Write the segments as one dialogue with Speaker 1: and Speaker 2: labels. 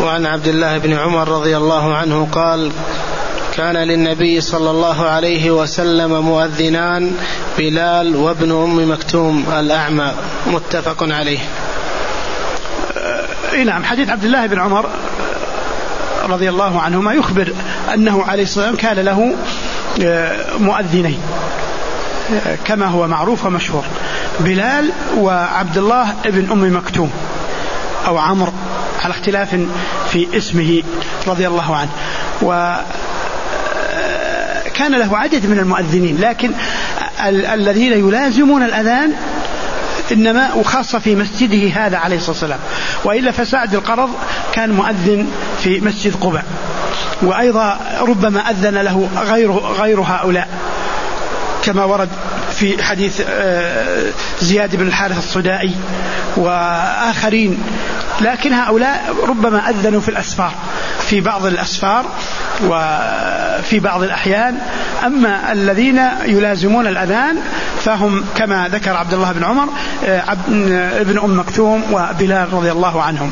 Speaker 1: وعن عبد الله بن عمر رضي الله عنه قال: كان للنبي صلى الله عليه وسلم مؤذنان، بلال وابن أم مكتوم الأعمى. متفق عليه.
Speaker 2: نعم. حديث عبد الله بن عمر رضي الله عنهما يخبر أنه عليه الصلاة والسلام كان له مؤذنين كما هو معروف ومشهور، بلال وعبد الله ابن أم مكتوم أو عمرو على اختلاف في اسمه رضي الله عنه. وكان له عدد من المؤذنين، لكن الذين يلازمون الأذان إنما وخاصة في مسجده هذا عليه الصلاة والسلام، وإلا فسعد القرض كان مؤذن في مسجد قباء، وأيضا ربما أذن له غير هؤلاء كما ورد في حديث زياد بن الحارث الصدائي وآخرين، لكن هؤلاء ربما أذنوا في الأسفار، في بعض الأسفار وفي بعض الأحيان. أما الذين يلازمون الأذان فهم كما ذكر عبد الله بن عمر ابن أم مكتوم وبلال رضي الله عنهم.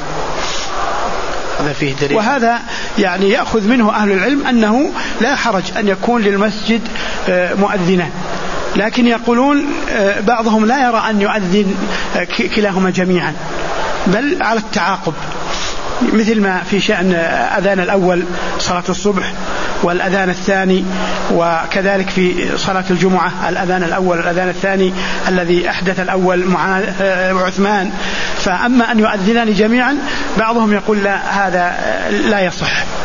Speaker 2: وهذا يعني يأخذ منه أهل العلم أنه لا حرج أن يكون للمسجد مؤذنان، لكن يقولون بعضهم لا يرى أن يؤذن كلاهما جميعا، بل على التعاقب، مثل ما في شأن أذان الأول صلاة الصبح والأذان الثاني، وكذلك في صلاة الجمعة الأذان الأول والأذان الثاني الذي أحدث الأول مع عثمان. فأما أن يؤذنان جميعا بعضهم يقول لا، هذا لا يصح.